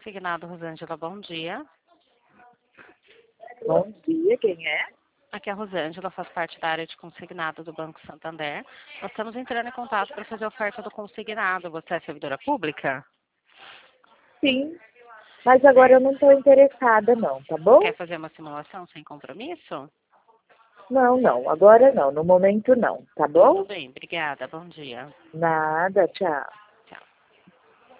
consignado, Rosângela, bom dia. Bom dia, quem é? Aqui é a Rosângela, faz parte da área de consignado do Banco Santander. Nós estamos entrando em contato para fazer a oferta do consignado. Você é servidora pública? Sim, mas agora eu não estou interessada não, tá bom? Quer fazer uma simulação sem compromisso? Não, agora não, no momento não, tá bom? Tudo bem, obrigada, bom dia. Nada, tchau.